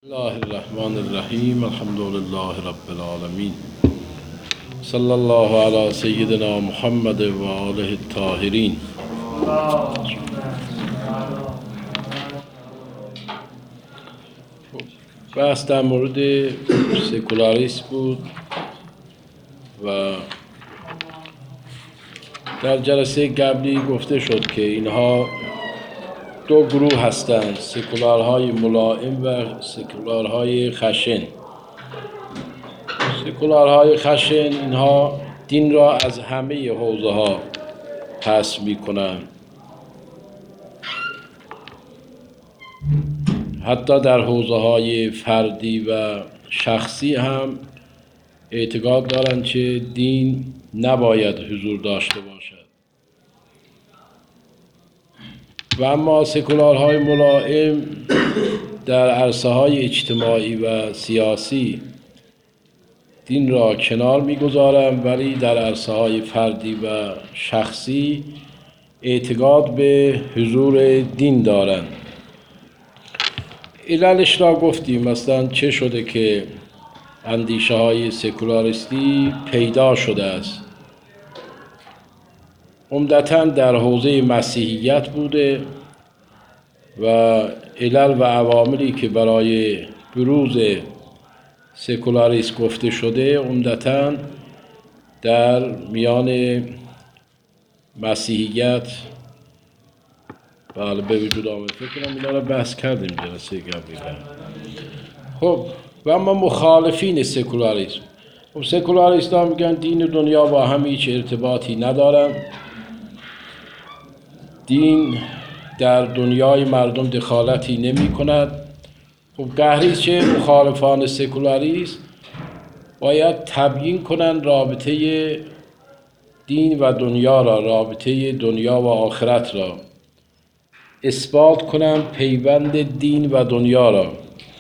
الله الرحمن الرحیم الحمد لله رب العالمین صلی الله علی سیدنا محمد و آله الطاهرین. بحث در مورد سکولاریسم بود و در جلسه قبلی گفته شد که اینها دو گروه هستند: سکولارهای ملائم و سکولارهای خشن. سکولارهای خشن اینها دین را از همه حوزه ها حذف می‌کنند، حتی در حوزه های فردی و شخصی هم اعتقاد دارند که دین نباید حضور داشته باشد. و اما سکولارهای ملائم در عرصه های اجتماعی و سیاسی دین را کنار می‌گذارند، ولی در عرصه های فردی و شخصی اعتقاد به حضور دین دارند. عللش را گفتیم، مثلا چه شده که اندیشه های سکولاریستی پیدا شده است. عمدتاً در حوزه مسیحیت بوده و علل و عواملی که برای بروز سکولاریسم گفته شده عمدتاً در میان مسیحیت به وجود آمد. فکر کنم اینا را بحث کردیم جلسه قبلی. خب و اما مخالفین سکولاریسم، خب سکولاریست‌ها میگن دین و دنیا با هم هیچ ارتباطی ندارن، دین در دنیای مردم دخالتی نمی کند. خب قهریچه مخالفان سکولاریسم باید تبیین کنند رابطه دین و دنیا را، رابطه دنیا و آخرت را اثبات کنند، پیوند دین و دنیا را.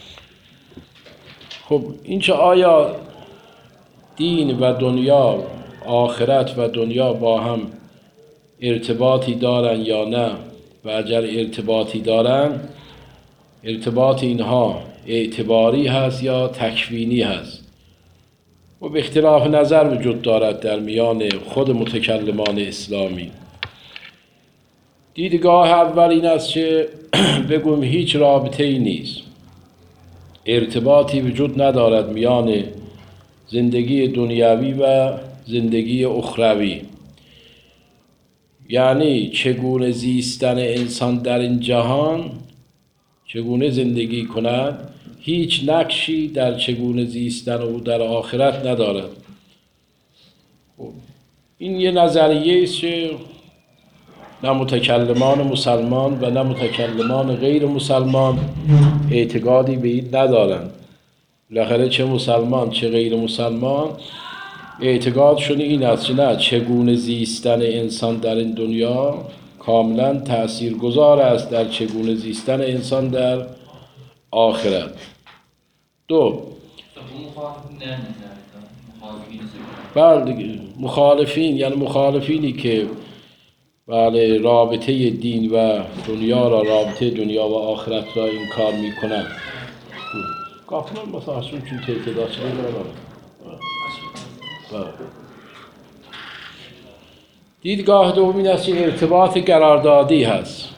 خب اینچه آیا دین و دنیا، آخرت و دنیا با هم ارتباطی دارن یا نه، و اگر ارتباطی دارن، ارتباط اینها اعتباری هست یا تکوینی هست؟ و به اختلاف نظر وجود دارد در میان خود متکلمان اسلامی. دیدگاه اول این است که بگویم هیچ رابطه ای نیست، ارتباطی وجود ندارد میان زندگی دنیوی و زندگی اخروی. یعنی چگونه زیستن انسان در این جهان، چگونه زندگی کند، هیچ نقشی در چگونه زیستن او در آخرت ندارد. این یه نظریه است که نه متکلمان مسلمان و نه متکلمان غیر مسلمان اعتقادی به این ندارند. بالاخره چه مسلمان چه غیر مسلمان اعتقادشون این است که نه، چگونه زیستن انسان در این دنیا کاملا تأثیرگذار است در چگونه زیستن انسان در آخرت. دو، بله، مخالفین یعنی مخالفینی که بله رابطه دین و دنیا را، رابطه دنیا و آخرت را انکار میکنند. قافلان مثلا چون تعداد شده دیدگاه دوم این است که ارتباط قراردادی هست،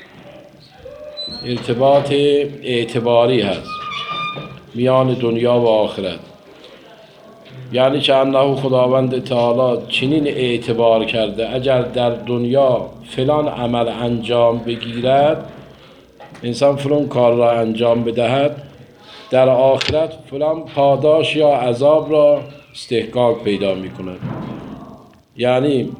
ارتباط اعتباری هست میان دنیا و آخرت. یعنی که انه خداوند تعالی چنین اعتبار کرده اگر در دنیا فلان عمل انجام بگیرد، انسان فلان کار را انجام بدهد، در آخرت فلان پاداش یا عذاب را استحقاق پیدا می کند. یعنی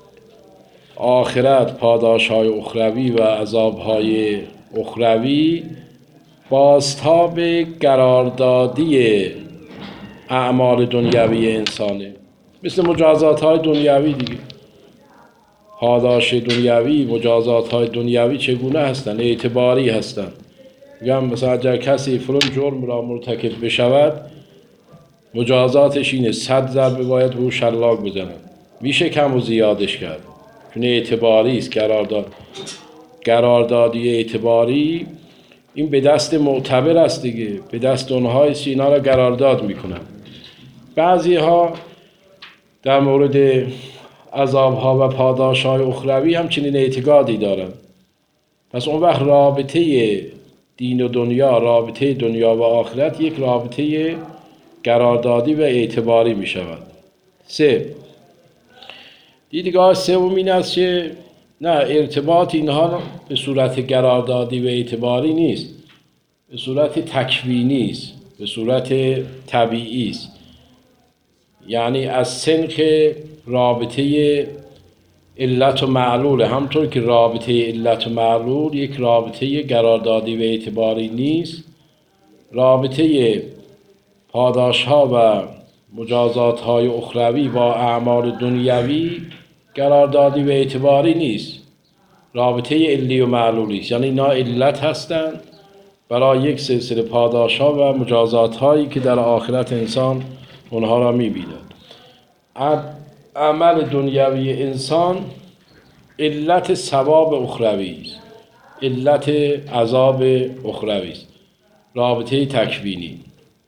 آخرت پاداش‌های اخروی و عذاب‌های اخروی بازتاب قراردادی اعمال دنیوی انسانه، مثل مجازات‌های دنیوی دیگه. پاداش دنیوی، مجازات‌های دنیوی چگونه هستند؟ اعتباری هستند. میگم مثلا اگر کسی فلان جرم را مرتکب بشود، مجازاتش اینه 100 ضربه باید به او شلاق بزنند. میشه کم و زیادش کرد، چون اعتباری است. قراردادی اعتباری این به دست معتبر است دیگه، به دست اونهای سینا را قرارداد میکنن. بعضی ها در مورد عذابها و پاداشهای اخروی همچنین اعتقادی دارن. پس اون وقت رابطه دین و دنیا، رابطه دنیا و آخرت یک رابطه قراردادی و اعتباری می شود. 3. دیدگاه سوم این است که نه، ارتباط اینها به صورت قراردادی و اعتباری نیست، به صورت تکوینی است، به صورت طبیعی است. یعنی از سنخ رابطه علت و معلول، همطور که رابطه علت و معلول یک رابطه قراردادی و اعتباری نیست، رابطه پاداش‌ها و مجازات‌های اخروی با اعمال دنیوی قراردادی و اعتباری نیست، رابطه علی و معلولی است. یعنی اینا علت هستند برای یک سلسله پاداش‌ها و مجازات‌هایی که در آخرت انسان اونها را می‌بیند. عمل دنیوی انسان علت ثواب اخروی است، علت عذاب اخروی است، رابطه تکوینی.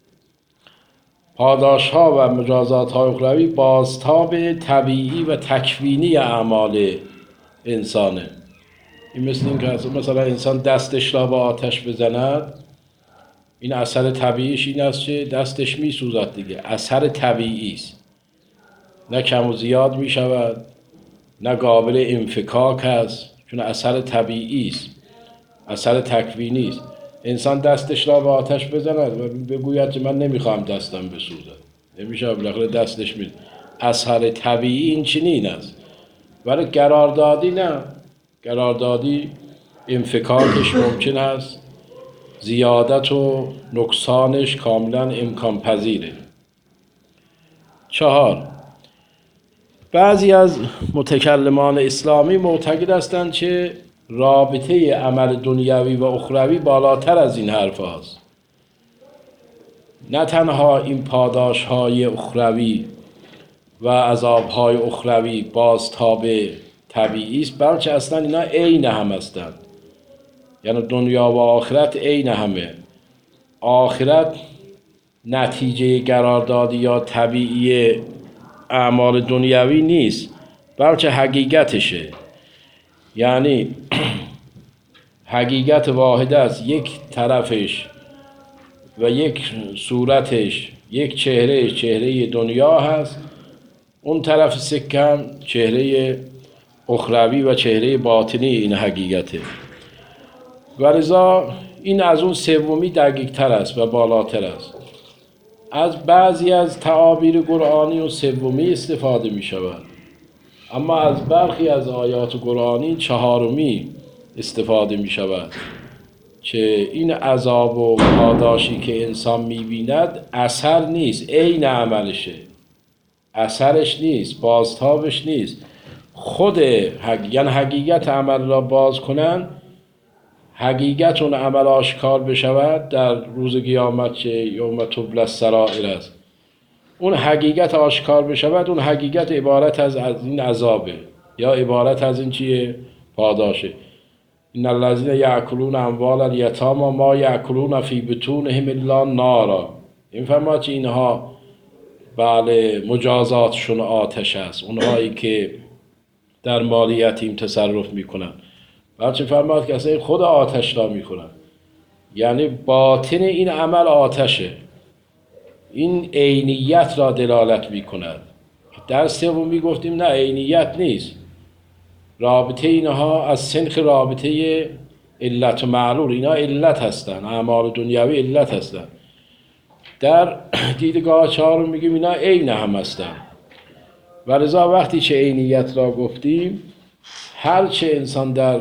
پاداش‌ها و مجازات‌های اخروی بازتاب طبیعی و تکوینی اعمال انسانه. این مثل این که مثلا انسان دستش را با آتش بزند، این اثر طبیعیش این است که دستش می‌سوزد دیگه، اثر طبیعی است، نه کم و زیاد می شود، نه قابل انفکاک است، چون اثر طبیعی است، اثر تکوینی است. انسان دستش را به آتش بزند و بگوید که من نمیخوام دستم بسوزد، نمیشه، بالاخره دستش می. اثر طبیعی این چنین است. ولی قراردادی نه، قراردادی انفکاکش ممکن است، زیادت و نقصانش کاملا امکان پذیره. 4. بعضی از متکلمان اسلامی معتقد هستند که رابطه عمل دنیوی و اخروی بالاتر از این حرف هاست. نه تنها این پاداش‌های اخروی و عذاب‌های اخروی بازتاب طبیعی است، بلکه اصلا اینا عین هم هستند. یعنی دنیا و آخرت عین همه. آخرت نتیجه قراردادی یا طبیعی اعمال دنیوی نیست، بلکه حقیقتشه. یعنی حقیقت واحد است، یک طرفش و یک صورتش، یک چهره دنیا هست، اون طرف سکم چهره اخروی و چهره باطنی این حقیقته. و لذا این از اون سومی دقیق تر است و بالاتر است. از بعضی از تعابیر قرآنی و سومی استفاده می شود، اما از برخی از آیات قرآنی چهارمی استفاده می شود که این عذاب و پاداشی که انسان می بیند اثر نیست، عین عملشه، اثرش نیست، بازتابش نیست. خود یعنی حقیقت عمل را باز کنن، حقیقت اون عمل آشکار بشود در روز قیامت که یوم تبلی السرائر است، اون حقیقت آشکار بشود، اون حقیقت عبارت از این عذابه یا عبارت از این چیه؟ پاداشه. ان الذین یأکلون اموال الیتامی ما یأکلون فی بطونهم الا نارا. این فرماد که اینها بله مجازاتشون آتش است، اونهایی که در مال یتیم تصرف میکنن. بلکه فرماد که اصلا خود آتش را میخورن، یعنی باطن این عمل آتشه، این عینیت را دلالت میکند. در سومی گفتیم نه، عینیت نیست، رابطه اینها از سنخ رابطه علت و معلول، اینا علت هستن، اعمال دنیوی علت هستن. در دیدگاه چهارم میگیم اینا عین هم هستن. و لذا وقتی چه عینیت را گفتیم، هر چه انسان در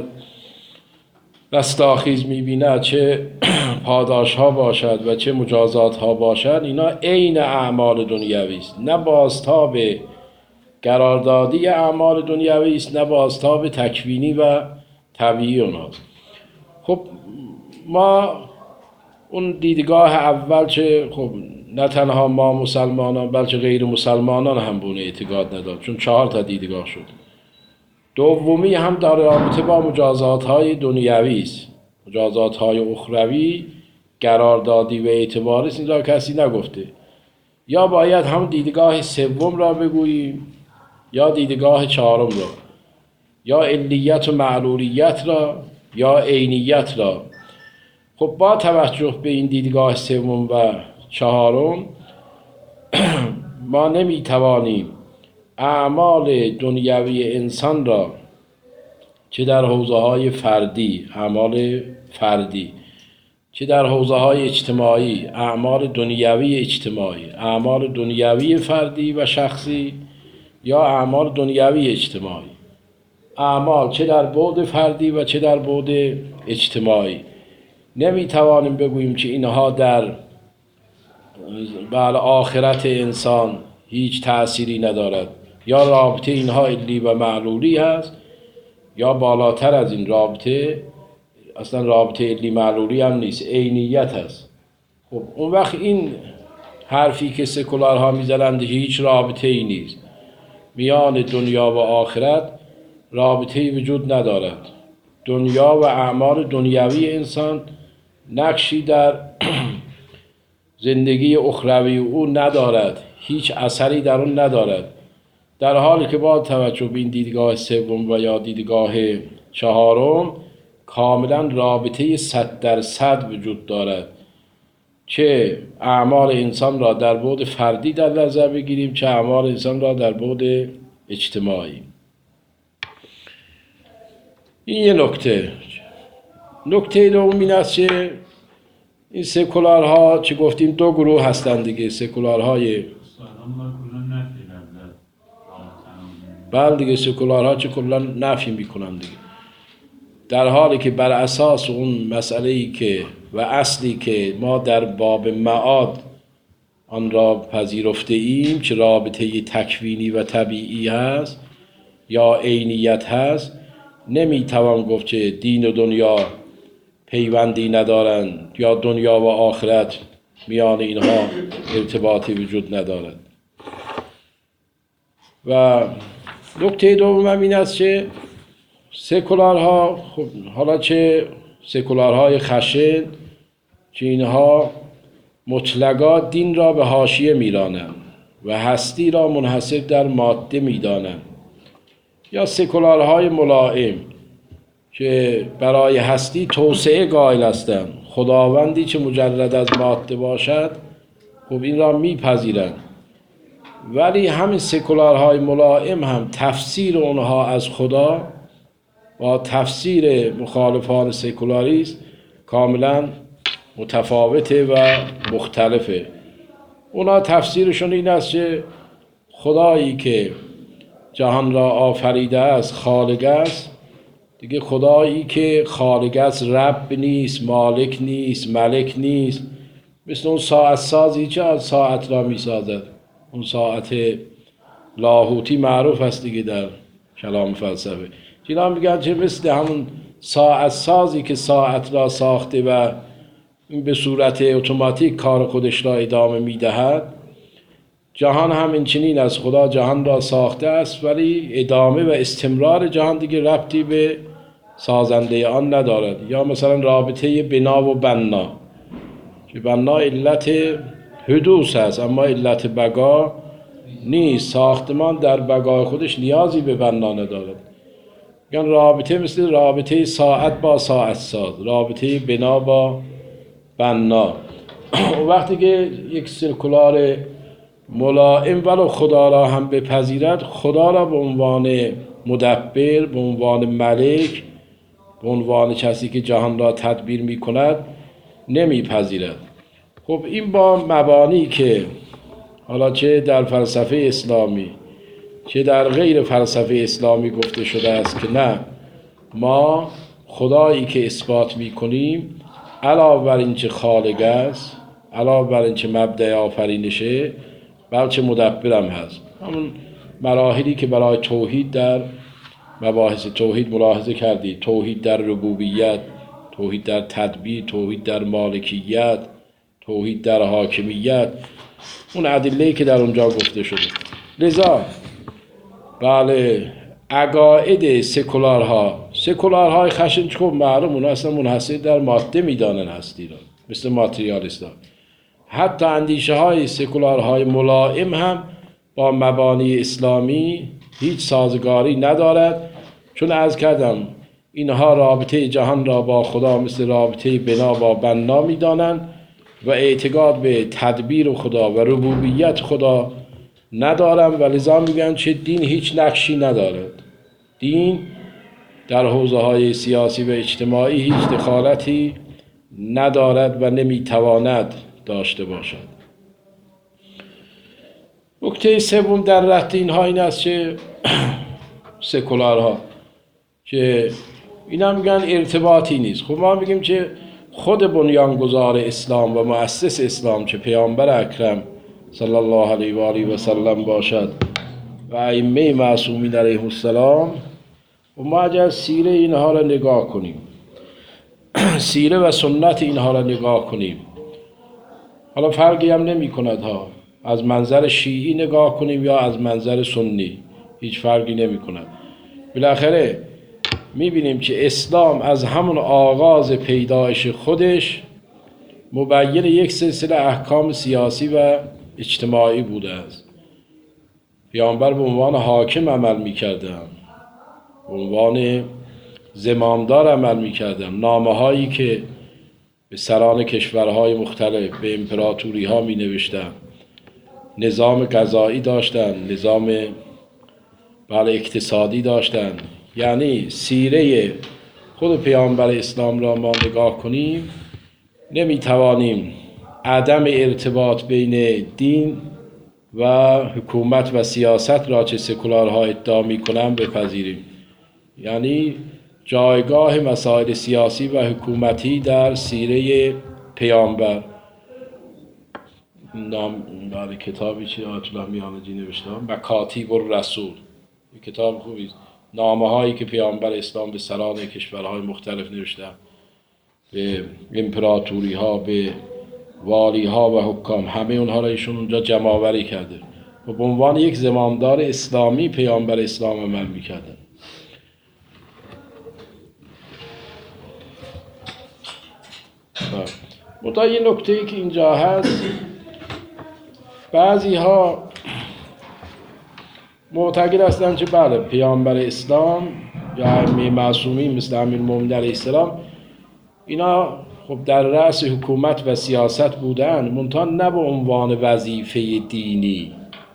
رستاخیز میبیند، چه پاداش ها باشد و چه مجازات ها باشد، اینا عین اعمال دنیوی است، نه بازتاب قراردادی اعمال دنیوی است، نه بازتاب تکوینی و طبیعی اوناست. خب ما اون دیدگاه اول چه خب نه تنها ما مسلمانان بلکه غیر مسلمانان هم بونه اعتقاد ندارد، چون 4 دیدگاه شد. دومی هم در رابطه با مجازات های دنیوی است، مجازات های اخروی قراردادی و اعتباری است، این را کسی نگفته. یا باید هم دیدگاه سوم را بگوییم یا دیدگاه چهارم را، یا علیت و معلولیت را یا عینیت را. خب با توجه به این دیدگاه سوم و چهارم ما نمیتوانیم اعمال دنیوی انسان را چه در حوزه های فردی، اعمال فردی، چه در حوزه های اجتماعی، اعمال دنیوی اجتماعی، اعمال دنیوی فردی و شخصی یا اعمال دنیوی اجتماعی، اعمال چه در بعد فردی و چه در بعد اجتماعی، نمیتوانیم بگوییم که اینها در آخرت انسان هیچ تأثیری ندارد، یا رابطه اینها علی و معلولی هست، یا بالاتر از این رابطه اصلا رابطه علی معلولی هم نیست، عینیت هست. خب اون وقت این حرفی که سکولارها میزنند هیچ رابطه ای نیست، میان دنیا و آخرت رابطه ای وجود ندارد. دنیا و اعمال دنیوی انسان نقشی در زندگی اخروی او ندارد، هیچ اثری در اون ندارد، در حالی که با توجه به این دیدگاه سوم و یا دیدگاه چهارم کاملا رابطه 100% وجود دارد. چه اعمال انسان را در بعد فردی در نظر بگیریم، چه اعمال انسان را در بعد اجتماعی. این یه نکته. نکته دوم این است که این سکولارها چه گفتیم دو گروه هستند دیگه، سکولارهای بله دیگه، سکولارها چه کلا نفی میکنند دیگه، در حالی که بر اساس اون مسئله‌ای که و اصلی که ما در باب معاد آن را پذیرفته ایم که رابطه تکوینی و طبیعی هست یا عینیت هست، نمیتوان گفت که دین و دنیا پیوندی ندارند یا دنیا و آخرت میان اینها ارتباطی وجود ندارد. و نکته دوم این است که سکولارها، خب حالا چه سکولارهای خشن، که اینها مطلقا دین را به حاشیه میرانند و هستی را منحصر در ماده میدانند، یا سکولارهای ملائم که برای هستی توسعه قائل هستند، خداوندی که مجرد از ماده باشد خب این را میپذیرند. ولی همین سکولارهای ملائم هم تفسیر اونها از خدا با تفسیر مخالفان سکولاریسم کاملا متفاوته و مختلفه. اونا تفسیرشون این است که خدایی که جهان را آفریده است خالق است دیگه، خدایی که خالق است رب نیست، مالک نیست، ملک نیست، مثل اون ساعت سازی که از ساعت را می سازد، اون ساعت لاهوتی معروف است دیگه در کلام فلسفه. اینا میگن که مثل همون ساعت سازی که ساعت را ساخته و به صورت اتوماتیک کار خودش را ادامه میدهد، جهان هم این چنین از خدا جهان را ساخته است ولی ادامه و استمرار جهان دیگه ربطی به سازنده آن ندارد. یا مثلا رابطه بنا و بنا، که بنا علت حدوث است اما علت بقا نیست، ساختمان در بقای خودش نیازی به بنا ندارد. یعنی رابطه مثل رابطه ساعت با ساعت ساز، رابطه بنا با بنا. وقتی که یک سرکولار ملائم ولو خدا را هم بپذیرد، خدا را به عنوان مدبر، به عنوان ملک، به عنوان کسی که جهان را تدبیر می کند نمیپذیرد. خب این با مبانی که حالا چه در فلسفه اسلامی چه در غیر فلسفه اسلامی گفته شده است که نه، ما خدایی که اثبات می کنیم علاوه بر این که خالق است، علاوه بر این که مبدأ آفرینشه، بلکه مدبرم هست. همون مراحلی که برای توحید در مباحث توحید ملاحظه کردید، توحید در ربوبیت، توحید در تدبیر، توحید در مالکیت، توحید در حاکمیت، اون ادله‌ای که در اونجا گفته شده. لذا بله عقاید سکولارهای خشن خب معلوم اونا اصلا منحصر در ماده میدانن هستی را، مثل ماتریالیستا. حتی اندیشه های سکولارهای ملائم هم با مبانی اسلامی هیچ سازگاری ندارد، چون عرض کردم اینها رابطه جهان را با خدا مثل رابطه بنا با بنا میدانند و اعتقاد به تدبیر خدا و ربوبیت خدا ندارم و لذا میگن چه دین هیچ نقشی ندارد. دین در حوزه های سیاسی و اجتماعی هیچ دخالتی ندارد و نمیتواند داشته باشد. نکته سوم در رد اینها این است که سکولارها که اینا میگن ارتباطی نیست. خب ما میگیم که خود بنیانگذار اسلام و مؤسس اسلام که پیامبر اکرم صلی الله علیه و آله و سلم باشد و ائمه معصومین علیهم السلام، و ما اگر سیره اینها را نگاه کنیم، سیره و سنت اینها را نگاه کنیم، حالا فرقی هم نمی کند ها، از منظر شیعی نگاه کنیم یا از منظر سنی، هیچ فرقی نمی کند. بالاخره میبینیم که اسلام از همون آغاز پیدایش خودش مبین یک سلسله احکام سیاسی و اجتماعی بوده است. پیامبر به عنوان حاکم عمل میکردن، به عنوان زمامدار عمل میکردن. نامه هایی که به سران کشورهای مختلف، به امپراتوری ها می نوشتن، نظام قضایی داشتن، نظام اقتصادی داشتن. یعنی سیره خود پیامبر اسلام را ما نگاه کنیم، نمیتوانیم عدم ارتباط بین دین و حکومت و سیاست را چه سکولارها ادعا میکنن بپذیریم. یعنی جایگاه مسائل سیاسی و حکومتی در سیره پیامبر. نام برای کتابی چی آیت الله میانجی نوشتم، مکاتیب الرسول، یک کتاب خوبی است. نامه هایی که پیامبر اسلام به سران کشورهای مختلف نوشتن، به امپراتوری ها، به والی ها و حکام، همه اونها را ایشون اونجا جمع آوری کرده و به عنوان یک زمامدار اسلامی پیامبر اسلام عمل میکردن. منتها یه نکته‌ای که اینجا هست، بعضی ها معتقد هستند که بله پیامبر اسلام یا ائمه معصومین مثل امیرالمومنین علیه السلام اینا خب در رأس حکومت و سیاست بودن، منتها نه به عنوان وظیفه دینی.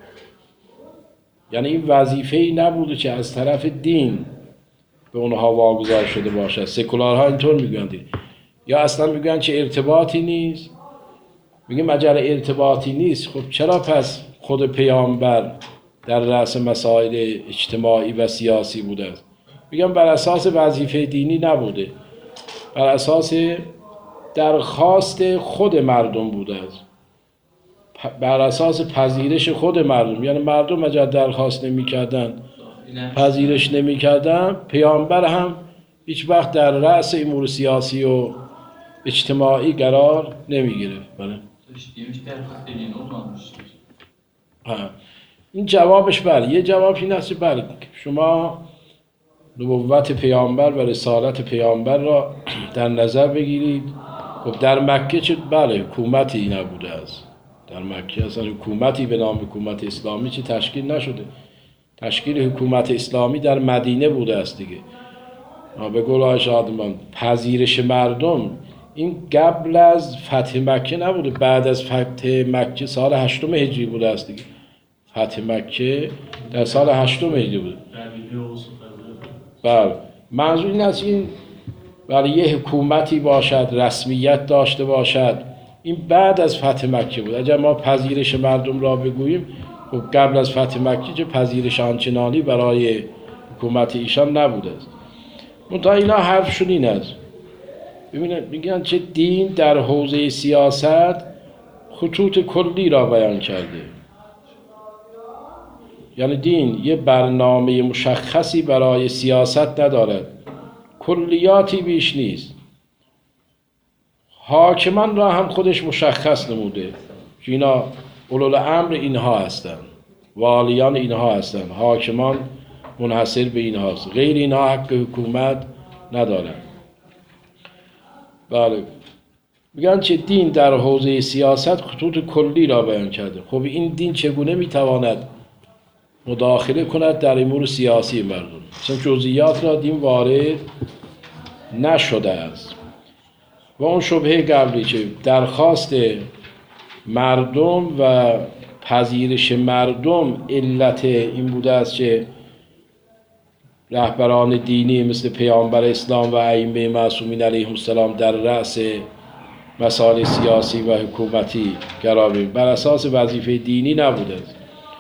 یعنی این وظیفه‌ای نبوده که از طرف دین به اونها واگذار شده باشد. سکولارها اینطور میگن، یا اصلا میگن که ارتباطی نیست. میگیم اگر ارتباطی نیست، خب چرا پس خود پیامبر در رأس مسائل اجتماعی و سیاسی بوده است؟ میگم بر اساس وظیفه دینی نبوده، بر اساس درخواست خود مردم بوده است، بر اساس پذیرش خود مردم. یعنی مردم اگر درخواست نمی‌کردن، پذیرش نمی‌کردن، پیامبر هم هیچ وقت در رأس امور سیاسی و اجتماعی قرار نمی‌گرفت. بله. این جوابش بله. یه جواب این است بله شما نبوت پیامبر و رسالت پیامبر را در نظر بگیرید. خب در مکه چه بله حکومتی نبوده است. در مکه اصلا حکومتی به نام حکومت اسلامی چه تشکیل نشده. تشکیل حکومت اسلامی در مدینه بوده است دیگه. به قول آقای شادمان پذیرش مردم این قبل از فتح مکه نبوده، بعد از فتح مکه سال 8 هجری بوده است دیگه. فتح مکه در سال 8 هجری بوده. بله منظور این است این برای یه حکومتی باشد، رسمیت داشته باشد، این بعد از فتح مکه بود. اگر ما پذیرش مردم را بگوییم، خب قبل از فتح مکه چه پذیرش آنچنانی برای حکومت ایشان نبوده است. منتها اینا حرفشون این است، ببینید میگن چه دین در حوزه سیاست خطوط کلی را بیان کرده. یعنی دین یه برنامه مشخصی برای سیاست ندارد، کلیاتی بیش نیست. حاکمان را هم خودش مشخص نموده که اینا اولوالامر اینها هستند، والیان اینها هستند. حاکمان منحصر به این هاست، غیر اینها حق حکومت ندارن. بله، میگن چه دین در حوزه سیاست خطوط کلی را بیان کرده. خب این دین چگونه میتواند مداخله کند در امور سیاسی مردم؟ مثلا جزئیات را دین وارد نشده است. و اون شبهه قبلی که درخواست مردم و پذیرش مردم علت این بوده است که رهبران دینی مثل پیامبر اسلام و ائمه معصومین علیهم السلام در رأس مسائل سیاسی و حکومتی قرار بگیرند، بر اساس وظیفه دینی نبوده است.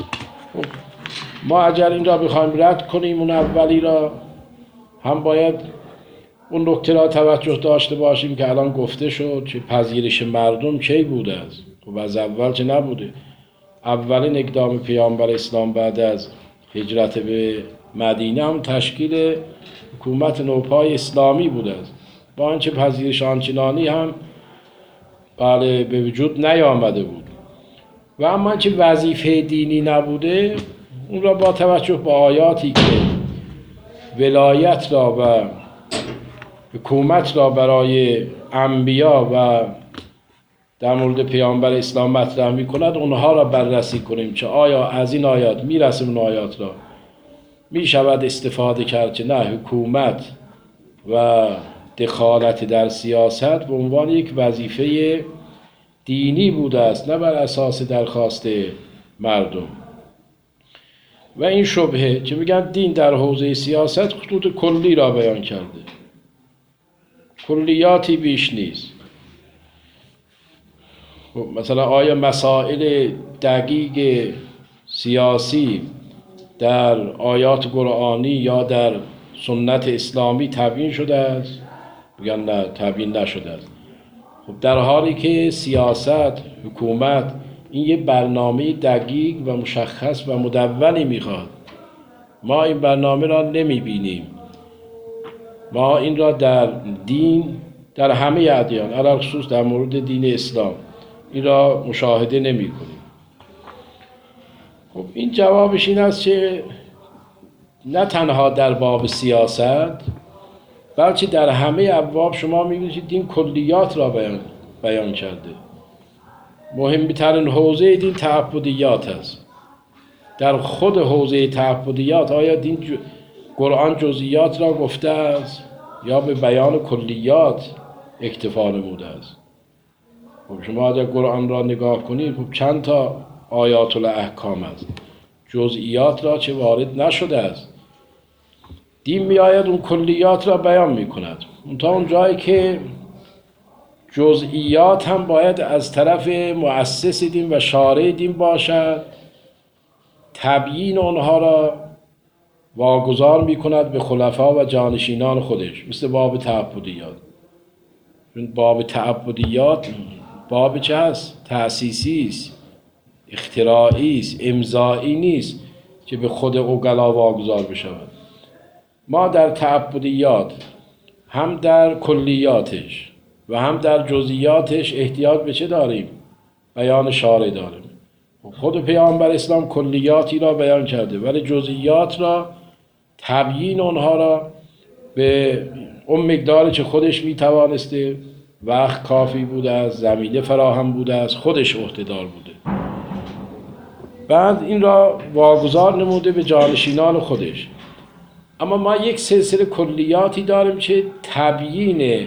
ما اگر این را بخوایم رد کنیم اون اولی را، هم باید اون نکته را توجه داشته باشیم که الان گفته شد که پذیرش مردم کی بوده است. خب از اول چه نبوده. اولین اقدام پیامبر اسلام بعد از هجرت به مدینه هم تشکیل حکومت نوپای اسلامی بوده است، با اینکه پذیرش آنچنانی هم بله به وجود نیامده بود. و اما که وظیفه دینی نبوده، اون را با توجه به آیاتی که ولایت را و حکومت را برای انبیا و در مورد پیامبر اسلام مطرح می کند، اونها را بررسی کنیم که آیا از این آیات میرسه اون آیات را می شود استفاده کرد که نه، حکومت و دخالت در سیاست به عنوان یک وظیفه دینی بوده است، نه بر اساس درخواست مردم. و این شبهه که میگن دین در حوزه سیاست خطوط کلی را بیان کرده، کلیاتی بیش نیست. مثلا آیا مسائل دقیق سیاسی در آیات قرآنی یا در سنت اسلامی تبیین شده است؟ میگن نه، تبیین نشده است. خب در حالی که سیاست، حکومت این یه برنامه دقیق و مشخص و مدونی میخواد، ما این برنامه را نمیبینیم. ما این را در دین، در همه ادیان، علاوه خصوص در مورد دین اسلام این را مشاهده نمی کنیم. خب این جوابش این است که نه تنها در باب سیاست، بلکه در همه ابواب شما می‌بینید که دین کلیات را بیان کرده. مهمترین حوزه دین تعبدیات است. در خود حوزه تعبدیات آیا دین قرآن جزئیات را گفته است یا به بیان کلیات اکتفا نموده است؟ خب شما اگر قرآن را نگاه کنید، خب چند تا آیات الاحکام است، جزئیات را چه وارد نشده است. دین می آید اون کلیات را بیان می کند. تا اون جایی که جزئیات هم باید از طرف مؤسس دین و شارع دین باشد، تبیین اونها را واگذار می کند به خلفا و جانشینان خودش، مثل باب تعبدیات. باب تعبدیات باب چه هست؟ تأسیسی است، اختراعی است، امضایی نیست که به خود عقلا واگذار بشود. ما در تعبدیات هم در کلیاتش و هم در جزئیاتش احتیاج به چه داریم؟ بیان شارع داریم. خود پیامبر اسلام کلیاتی را بیان کرده، ولی جزئیات را، تبیین اونها را به اون مقداری که خودش میتوانسته، وقت کافی بوده است، زمینه فراهم بوده است، خودش عهده‌دار بوده، بعد این را واگذار نموده به جانشینان خودش. اما ما یک سلسله کلیاتی داریم که تبیین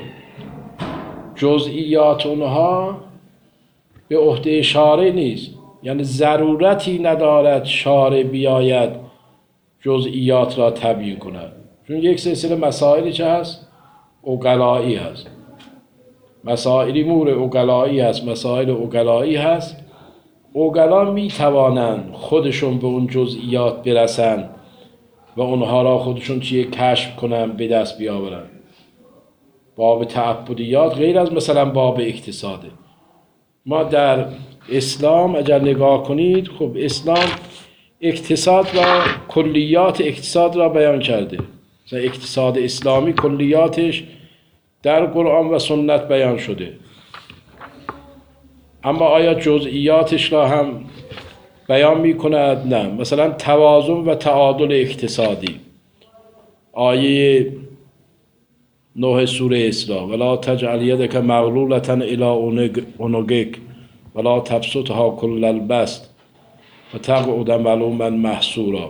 جزئیات اونها به عهده شارع نیست، یعنی ضرورتی ندارد شارع بیاید جزئیات را تبیین کند، چون یک سلسله مسائلی چه هست؟ عقلایی هست، مسائل امور عقلایی هست، مسائل عقلایی هست. عقلا می توانند خودشون به اون جزئیات برسن و اونها را خودشون چیه کشف کنن، به دست بیاورن. باب تعبدیات غیر از مثلا باب اقتصاده. ما در اسلام اگر نگاه کنید، خب اسلام اقتصاد را، کلیات اقتصاد را بیان کرده. مثلا اقتصاد اسلامی کلیاتش در قرآن و سنت بیان شده. اما آیا جزئیاتش را هم بیان می کند؟ نه. مثلا توازن و تعادل اقتصادی، آیه 9 سوره اسراء، ولا تجعل یدک مغلولة الی عنقک ولا تبسطها کل البسط فتقعد ملوما محسورا.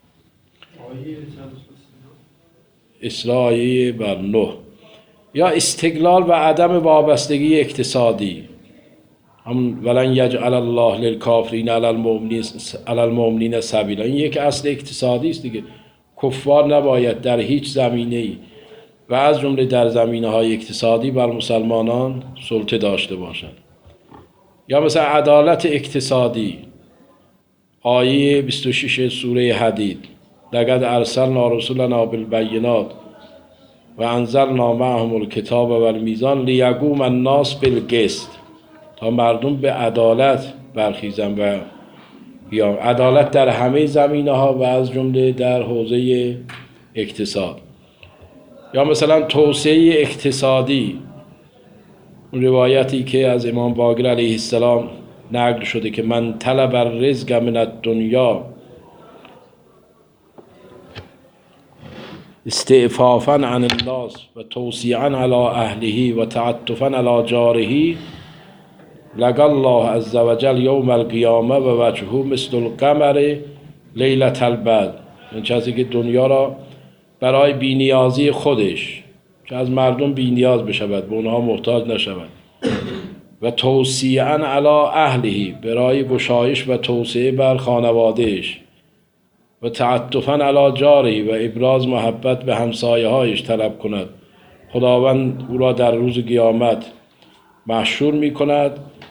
اسراء آیه 9. یا استقلال و عدم وابستگی اقتصادی، هم ولن یجعل الله للکافرین علی المؤمنین سبیلا. این یک اصل اقتصادی است دیگه. کفار نباید در هیچ زمینه‌ای و از جمله در زمینه‌های اقتصادی بر مسلمانان سلطه داشته باشند. یا مثلا عدالت اقتصادی، آیه 26 سوره حدید، لقد ارسلنا رسولنا بالبینات و انزلنا معهم الکتاب و المیزان لیقوم الناس بالقسط، تا مردم به عدالت برخیزن و بیان. عدالت در همه زمینه‌ها و از جمله در حوزه اقتصاد. یا مثلا توسعه اقتصادی، اون روایتی که از امام باقر علیه السلام نقل شده که من طلب الرزق من الدنیا استعفافا عن الناس و توسعا علی اهله و تعطفا علی جاره لقى الله عز وجل یوم القیامه و وجهه مثل القمر لیلة البدر. این چیزی که دنیا را برای بینیازی خودش، که از مردم بینیاز بشود، به اونها محتاج نشود، و توسعاً علی اهله، برای گشایش و توسعه بر خانوادهش، و تعطفاً علی جاره، و ابراز محبت به همسایه هایش طلب کند. خداوند او را در روز قیامت محشور می کند،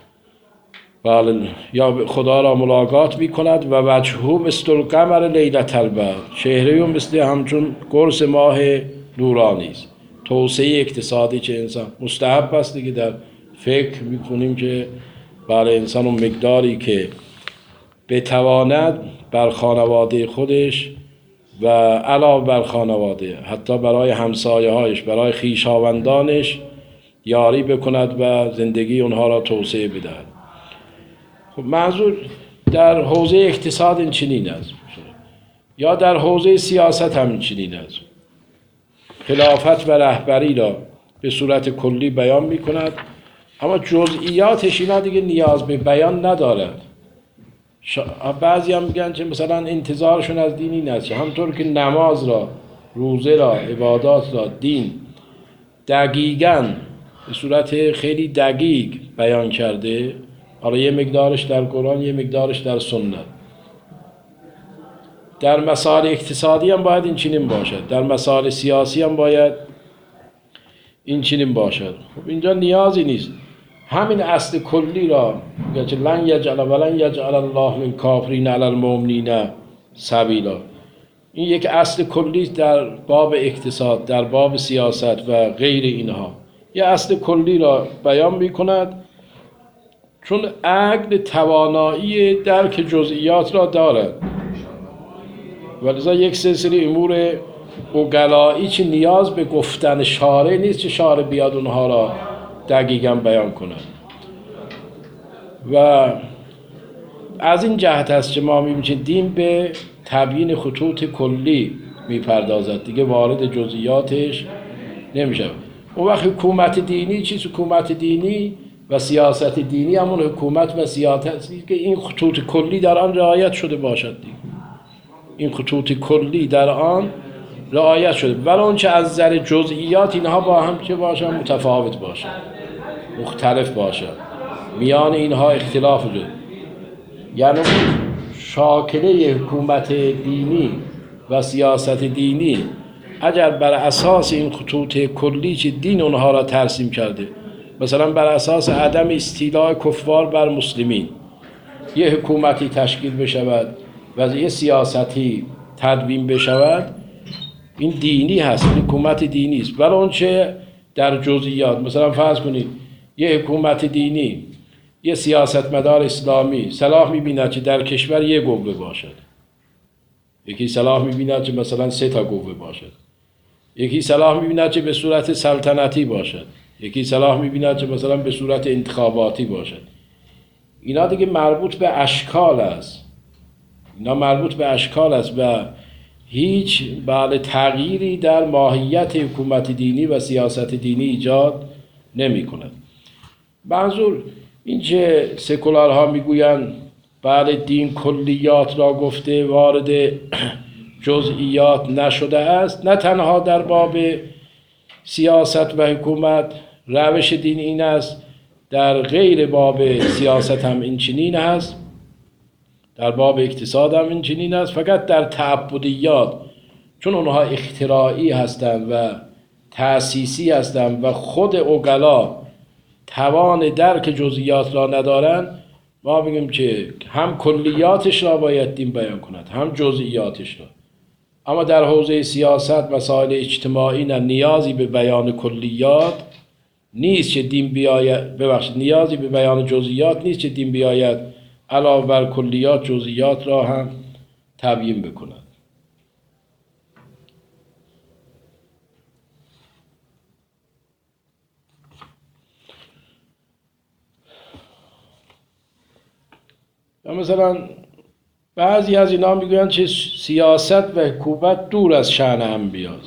یا خدا را ملاقات می کند و وجهه مثل القمر لیلة البدر، چهره او مثل همچون قرص ماه نورانی است. توسعه اقتصادی چه انسان مستحب است دیگه. در فکر میکنیم که برای انسان اون مقداری که بتواند بر خانواده خودش و علاوه بر خانواده حتی برای همسایه هایش، برای خویشاوندانش یاری بکند و زندگی اونها را توسعه بدهد. خب منظور در حوزه اقتصاد این چنین است، یا در حوزه سیاست هم این چنین است. خلافت و رهبری را به صورت کلی بیان می کند، اما جزئیاتش اینا دیگه نیاز به بیان ندارد. بعضی هم میگن که مثلا انتظارشون از دین این است، همطور که نماز را، روزه را، عبادات را دین دقیقاً به صورت خیلی دقیق بیان کرده، حالا یه مقدارش در قرآن، یه مقدارش در سنت. در مسائل اقتصادی هم باید این چنین باشد، در مسائل سیاسی هم باید این چنین باشد. خب اینجا نیازی نیست همین اصل کلی را که لن یجعل ولن یجعل الله للکافرین علی المؤمنین سبیلا، این یک اصل کلی در باب اقتصاد، در باب سیاست و غیر اینها، یه اصل کلی را بیان می کند، چون عقل توانایی درک جزئیات را دارد. ولذا یک سلسله امور عقلایی چه نیاز به گفتن شارع نیست که شارع بیاد اونها را دقیقاً بیان کند. و از این جهت است که ما می‌بینیم دین به تبیین خطوط کلی میپردازد، دیگه وارد جزئیاتش نمیشه. اون وقت حکومت دینی چیز؟ حکومت دینی و سیاست دینی همون حکومت و سیاست که این خطوط کلی در آن رعایت شده باشد دیگه. این خطوط کلی در آن رعایت شده، ولی اون چه از نظر جزئیات اینها با هم که باشن متفاوت باشن، مختلف باشن، میان اینها اختلاف وجود. یعنی شاکله حکومت دینی و سیاست دینی اگر بر اساس این خطوط کلی که دین اونها را ترسیم کرده، مثلا بر اساس عدم استیلاء کفار بر مسلمین یه حکومتی تشکیل بشود و یه سیاستی تدوین بشود، این دینی هست، این حکومت دینی است. ولی اون چه در جزئیات، مثلا فرض کنید یه حکومت دینی، یه سیاستمدار اسلامی صلاح می‌بیند که در کشور یه قوه باشد، یکی صلاح می‌بیند که مثلا 3 تا قوه باشد، یکی صلاح می‌بیند که به صورت سلطنتی باشد، یکی صلاح می‌بیند که مثلا به صورت انتخاباتی باشد. اینا دیگه مربوط به اشکال است، اینا مربوط به اشکال است و هیچ تغییری در ماهیت حکومت دینی و سیاست دینی ایجاد نمی کند. منظور این که سکولارها میگویند دین کلیات را گفته وارد جزئیات نشده است، نه تنها در باب سیاست و حکومت روش دین این است، در غیر باب سیاست هم این چنین است، در باب اقتصاد هم این چنین است. فقط در تعبدیات چون اونها اختراعی هستند و تأسیسی هستند و خود عقلا توان درک جزئیات را ندارند، ما بگیم که هم کلیاتش را باید دین بیان کند هم جزئیاتش را. اما در حوزه سیاست مسائل اجتماعی نه نیازی به بیان کلیات نیست که دین بیاید، نیازی به بیان جزئیات نیست که دین بیاید علاوه بر کلیات جزئیات را هم تبیین بکند. و مثلا بعضی از اینا میگویند که سیاست و حکومت دور از شأن انبیاست.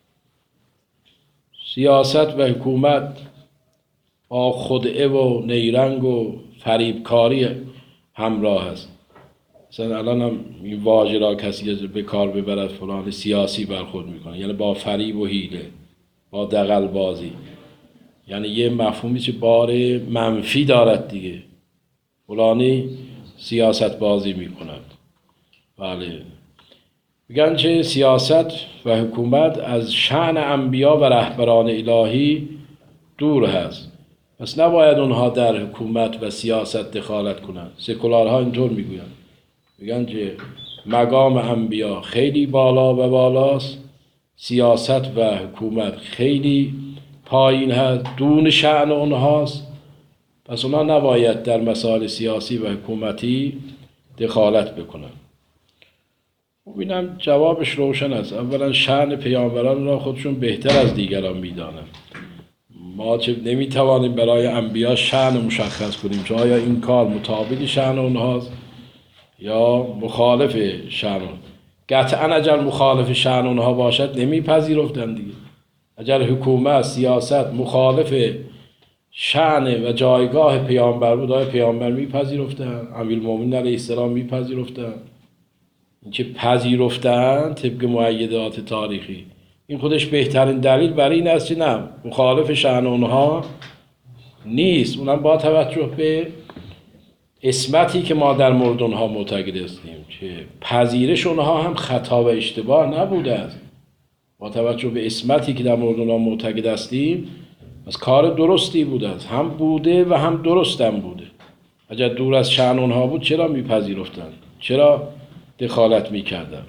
سیاست و حکومت با خدعه و نیرنگ و فریبکاری همراه است. مثلا الان هم این واژه را کسی به کار ببرد فلان سیاسی برخورد میکنه، یعنی با فریب و حیله، با دغل بازی، یعنی یه مفهومی که بار منفی دارد دیگه. فلانی سیاست بازی میکند. بله، میگن که سیاست و حکومت از شأن انبیا و رهبران الهی دور هست، پس نباید اونها در حکومت و سیاست دخالت کنند. سکولارها اینطور میگویند، میگن که مقام انبیا خیلی بالا و بالاست، سیاست و حکومت خیلی پایین هست، دون شأن اونهاست، پس اونها نباید در مسائل سیاسی و حکومتی دخالت بکنند. ببینم جوابش روشن است. اولا شأن پیامبران را خودشون بهتر از دیگران میدانند. ما چه نمیتوانیم برای انبیا شأن مشخص کنیم چه آیا این کار مطابق شأن اونهاست یا مخالف شأن اونها. قطعا اگر مخالف شأن اونها باشد نمیپذیرفتند دیگه. اگر حکومت سیاست مخالف شأن و جایگاه پیامبر بود، آیا پیامبر میپذیرفتند؟ امیرالمومنین علیه السلام میپذیرفتند؟ اینکه پذیرفتند طبق مؤیدات تاریخی، این خودش بهترین دلیل برای این است که نه، مخالف شأن اونها نیست. اونم با توجه به عصمتی که ما در مورد اونها معتقد هستیم که پذیرش اونها هم خطا و اشتباه نبوده است. با توجه به عصمتی که در مورد اونها معتقد هستیم، از کار درستی بوده است، هم بوده و هم درست هم بوده. اگر دور از شأن اونها بود چرا میپذیرفتند؟ چرا دخالت میکردند؟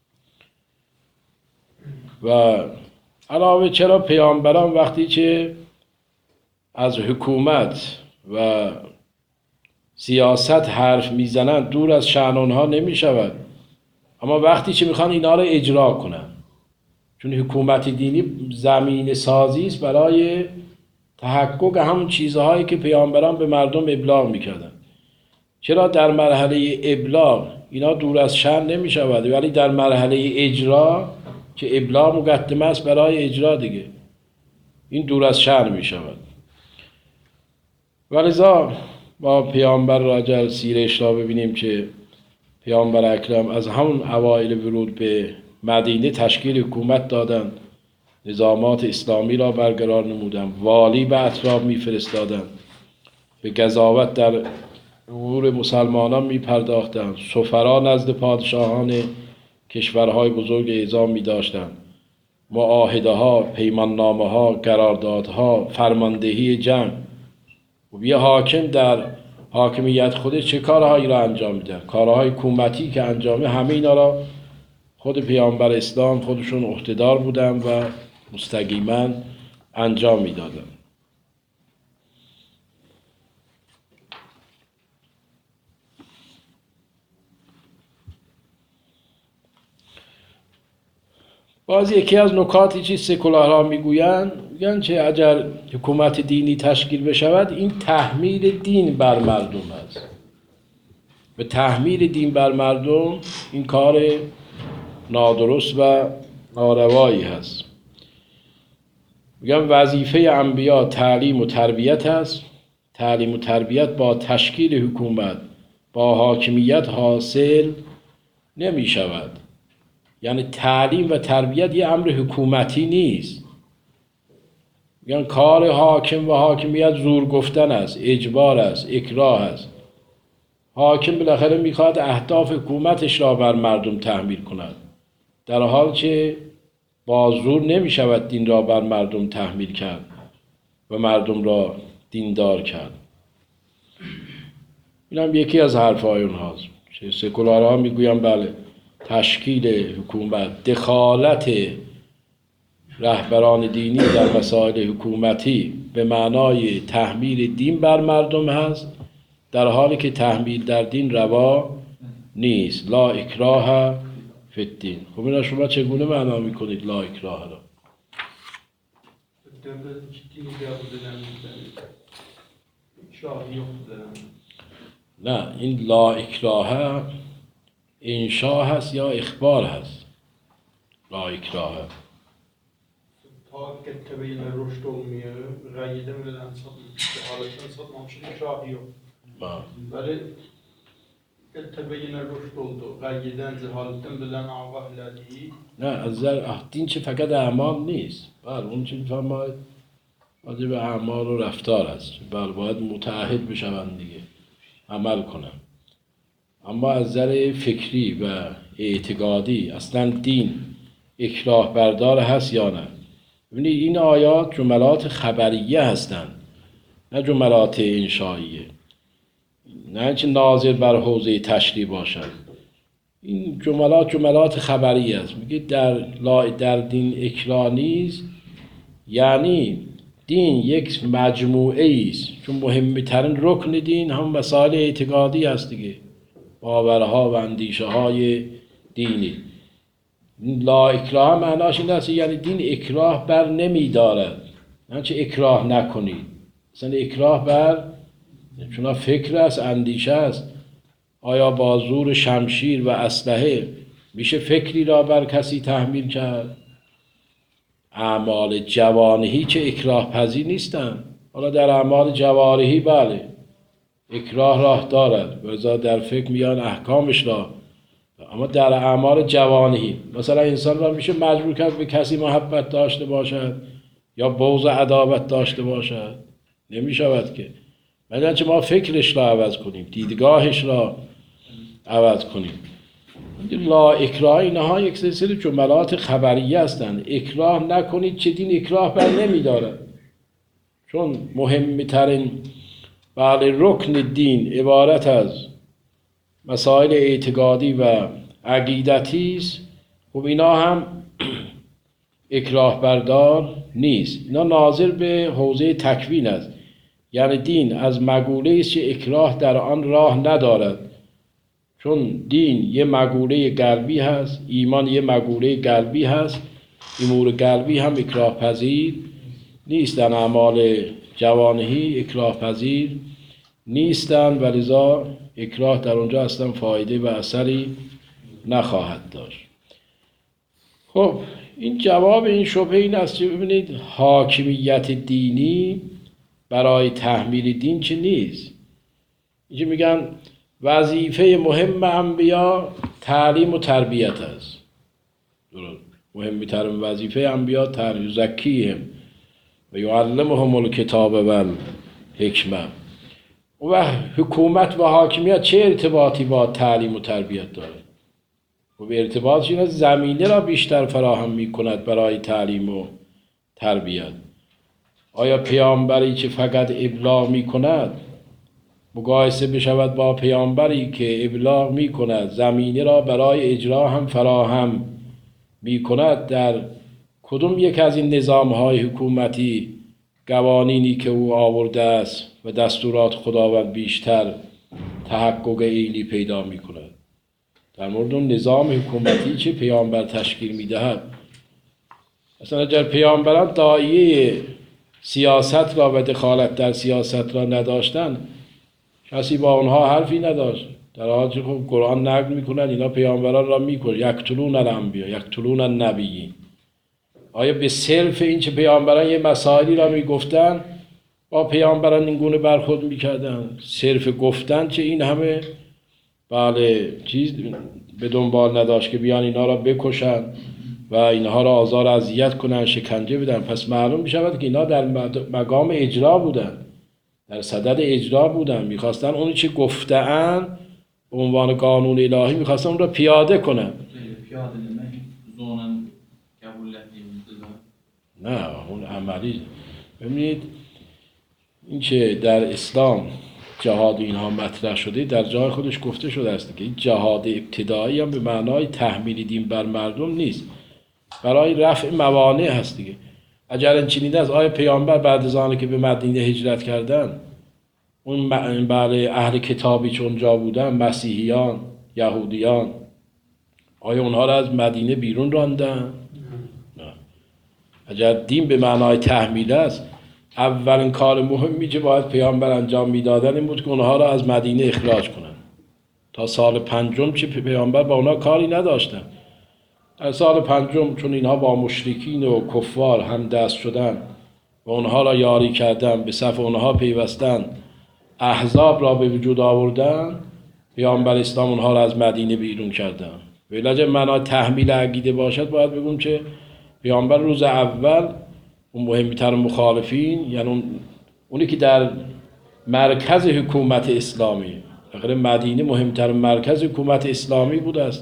و علاوه چرا پیامبران وقتی که از حکومت و سیاست حرف میزنند دور از شأن اونها نمیشود، اما وقتی که میخوان اینا رو اجرا کنن، چون حکومت دینی زمین سازی است برای تحقق همون چیزهایی که پیامبران به مردم ابلاغ میکردن، چرا در مرحله ابلاغ اینا دور از شأن نمیشود، ولی در مرحله اجرا که ابلاغ مقدمه است برای اجرا دیگه، این دور از شأن میشود. ولذا با پیامبر را اگر سیرش را ببینیم که پیامبر اکرم از همون اوایل ورود به مدینه تشکیل حکومت دادند، نظامات اسلامی را برقرار نمودند، والی به اطراف میفرستادند، به قضاوت در امور مسلمانان میپرداختند، سفرا نزد پادشاهان کشورهای بزرگ اعزام می‌داشتند، معاهده‌ها، پیماننامه‌ها، قراردادها، فرماندهی جنگ. و یه حاکم در حاکمیت خودش چه کارهایی را انجام میده؟ کارهای حکومتی که انجامه، همه اینا را خود پیامبر اسلام خودشون عهده‌دار بودن و مستقیما انجام میدادن. باز یکی از نکاتی که سکولارها میگویند، میگن که اگر حکومت دینی تشکیل بشود این تحمیل دین بر مردم است. به تحمیل دین بر مردم، این کار نادرست و ناروایی هست. میگم وظیفه انبیا تعلیم و تربیت است. تعلیم و تربیت با تشکیل حکومت با حاکمیت حاصل نمی شود. یعنی تعلیم و تربیت یه امر حکومتی نیست. میگن کار حاکم و حاکمیت زور گفتن است، اجبار است، اکراه است. حاکم بالاخره میخواد اهداف حکومتش را بر مردم تحمیل کند، در حال که با زور نمی شود دین را بر مردم تحمیل کرد و مردم را دیندار کرد. این هم یکی از حرفهای اونهاست. سکولارها میگویم بله، تشکیل حکومت، دخالت رهبران دینی در مسائل حکومتی به معنای تحمیل دین بر مردم هست، در حالی که تحمیل در دین روا نیست. لا اکراه فی الدین. خب اینا شما چگونه معنا میکنید لا اکراه را؟ نه، این لا اکراه انشا هست یا اخبار هست؟ لا اکراه تا که تبیین رشد olmuyor, gayyede bilen halatını satmamışın ikrahi yok. Böyle تبیین رشد oldu, gayyeden cehaletten bilen ağah ladiyi. نه، از دین چه فقط اعمال نیست. بله، اون چی میفرماید واجب اعمال و رفتار است. بله، باید متعهد بشوند دیگه، عمل کنن. اما از نظر فکری و اعتقادی اصلا دین اکراه بردار هست یا نه؟ ببینید این آیات جملات خبریه هستند، نه جملات انشائیه، نه چه ناظر بر حوزه تشریع باشد. این جملات خبریه است. میگه در دین اکراه نیست، یعنی دین یک مجموعه است، چون مهمترین رکن دین هم مسائل اعتقادی است دیگه، باورها و اندیشه های دینی. لا اکراه معناش این است یعنی دین اکراه بر نمی دارد، یعنی چه اکراه نکنید. مثلا اکراه بر چون فکر است، اندیشه است. آیا با زور شمشیر و اسلحه میشه فکری را بر کسی تحمیل کرد؟ اعمال جوانحی چه اکراه پذیر نیستند. حالا در اعمال جوارحی بله اکراه راه دارد، ولذا در فکر میان احکامش را، اما در اعمال جوانحی مثلا انسان را میشه مجبور کرد به کسی محبت داشته باشد یا بغض و عداوت داشته باشد؟ نمیشود که. مگر ما فکرش را عوض کنیم، دیدگاهش را عوض کنیم. لا اکراه اینها یک سلسله جملات خبریه هستند. اکراه نکنید چه دین اکراه بر نمیدارد، چون مهمترین رکن دین عبارت از مسائل اعتقادی و عقیدتی است. خب اینا هم اکراه بردار نیست، اینا ناظر به حوزه تکوین است. یعنی دین از مقوله است که اکراه در آن راه ندارد، چون دین یه مقوله قلبی هست، ایمان یه مقوله قلبی هست. امور قلبی هم اکراه پذیر نیستن، اعمال جوانحی اکراه پذیر نیستن، ولذا اکراه در اونجا اصلا فایده و اثری نخواهد داشت. خب این جواب این شبهه این است که ببینید حاکمیت دینی برای تحمیل دین چه نیست. اینجا میگن وظیفه مهم انبیا تعلیم و تربیت است. مهمترین وظیفه انبیا تعلیم، یزکیهم و یعلمهم الکتاب و الحکمه. و حکومت و حاکمیت چه ارتباطی با تعلیم و تربیت داره؟ و به ارتباطش این زمینه را بیشتر فراهم می کند برای تعلیم و تربیت. آیا پیامبری که فقط ابلاغ می کند مقایسه بشود با پیامبری که ابلاغ می کند زمینه را برای اجرا هم فراهم می کند؟ در کدوم یک از این نظام‌های حکومتی قوانینی که او آورده است و دستورات خداوند بیشتر تحقق عینی پیدا می کند؟ در مورد نظام حکومتی چه پیامبر تشکیل می دهد. مثلا اگر پیامبران داعیه سیاست را و دخالت در سیاست را نداشتند، کسی با آنها حرفی نداشت. در حالی که خب قرآن نقل میکنن اینا پیامبران را میکنن، یقتلون الانبیا یقتلون النبیین. آیا به صرف این که پیامبران یه مسائلی را میگفتن با پیامبران این گونه برخورد میکردن؟ صرف گفتن که این همه بله چیز به دنبال نداشت که بیان اینا را بکشن و اینها را آزار اذیت کنن، شکنجه بدن. پس معلوم میشود که اینا در مقام اجرا بودن، در صدد اجرا بودن، میخواستن اونی که گفتن به عنوان قانون الهی میخواستن اون را پیاده کنن. پیاده زونن قبول نه اون عملی. ببینید این که در اسلام جهاد اینها مطرح شده در جای خودش گفته شده است که این جهاد ابتدایی هم به معنای تحمیل دین بر مردم نیست، برای رفع موانع هست دیگه. اگر این چنین است آیا پیامبر بعد از آنکه به مدینه هجرت کردن اون برای اهل کتابی که اونجا بودن، مسیحیان، یهودیان، آیا اونها را از مدینه بیرون راندن؟ نه. اگر دین به معنای تحمیل است اولین کار مهمی که باید پیامبر انجام میدادن این بود که اونها را از مدینه اخراج کنن. تا سال 5 که پیامبر با اونها کاری نداشتن. در سال 5 چون اینها با مشرکین و کفار هم دست شدن و اونها را یاری کردن، به صف اونها پیوستن، احزاب را به وجود آوردن، پیامبر اسلام اونها را از مدینه بیرون کردن. ولی معنای تحمیل عقیده باشد باید بگم که پیامبر روز اول اون مهمتر مخالفین، یعنی اونی که در مرکز حکومت اسلامی، اگر مدینه مهمتر مرکز حکومت اسلامی بوده است،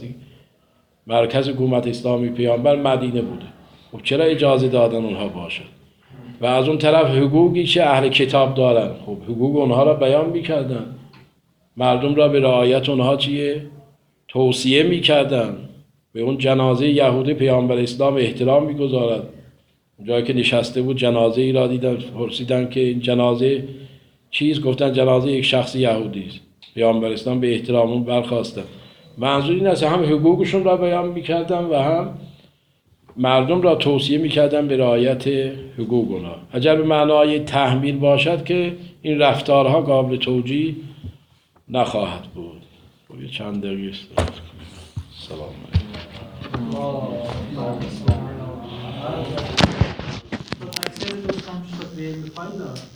مرکز حکومت اسلامی پیامبر مدینه بوده، خب چرا اجازه دادن اونها باشد؟ و از اون طرف حقوقی که اهل کتاب دارن، خب حقوق اونها را بیان میکردن، مردم را به رعایت اونها چیه؟ توصیه میکردن، به اون جنازه یهودی پیامبر اسلام احترام میگذارد. جایی که نشسته بود جنازه ای را دیدن، پرسیدن که این جنازه چیست؟ گفتن جنازه یک شخص یهودی است. پیامبر اسلام به احترام اون برخاستن. منظور این است هم حقوقشون را بیان میکردن و هم مردم را توصیه میکردن به رعایت حقوق اونها. اگر به معنای تحمیل باشد که این رفتارها قابل توجیه نخواهد بود. یه چند دقیقه استراحت کنیم. سلام علیکم.